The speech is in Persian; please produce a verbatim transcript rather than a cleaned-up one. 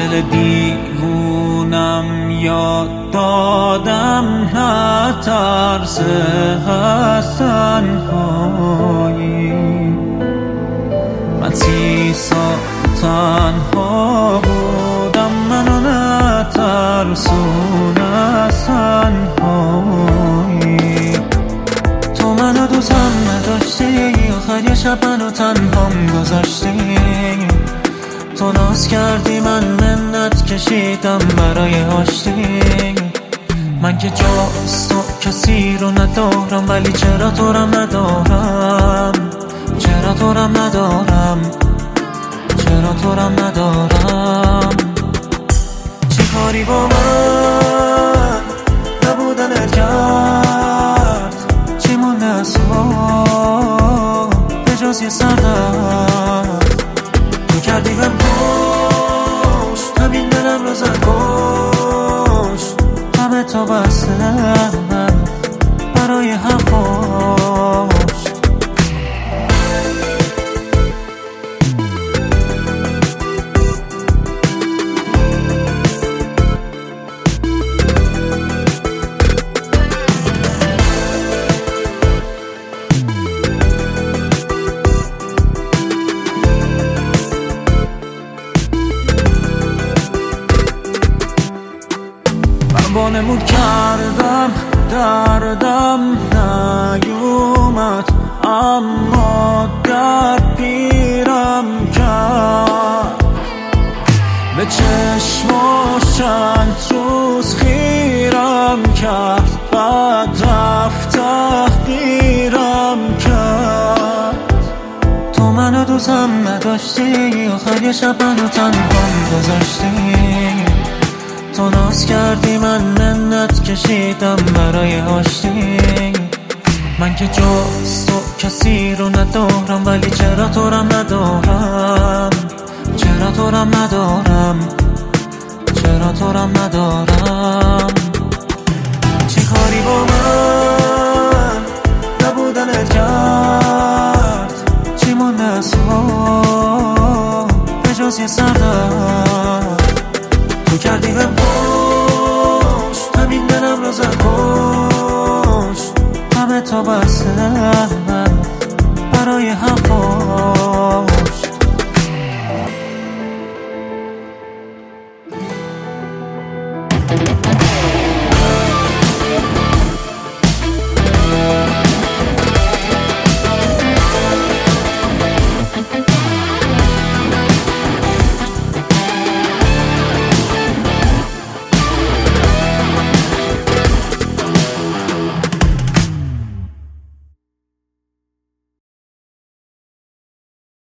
دل دیوونم یاد دادم نه ترس از تنهایی. من سی سال تنها بودم، منو نترسون از تنهایی. تو منو دوستم نداشتی، آخر یه شب منو تنهام گذاشتی. تو ناز کردی من منت کشیدم برای آشتی. من که جز تو کسی رو ندارم، ولی چرا تو رم ندارم، چرا تو رم ندارم، چرا تو رم ندارم. چی کاری با من نبودنت کرد، چی مونده از تو به جز یه سردرد. تو کردی بهم پشت، همین دلم رو زد کشت. همه تا بسته برای حرفاش. وانمود کردم دردم نیومد، اما درد پیرم کرد. به چشماش چند روز خیرم کرد، بعد رفت تحقیرم کرد. تو منو دوستم نداشتی، آخر یه شب منو تنهام گذاشتی. تو ناز کردی من منت کشیدم برای آشتی. من که جز تو کسی رو ندارم، ولی چرا تو رم ندارم، چرا تو رم ندارم، چرا تو رم ندارم. چی کاری با من نبودنت کرد، چی مونده از تو به جز یه سردرد. تو کردی بهم پشت، همین دلم رو زد کشت. همه تا بسته برای حرفاش.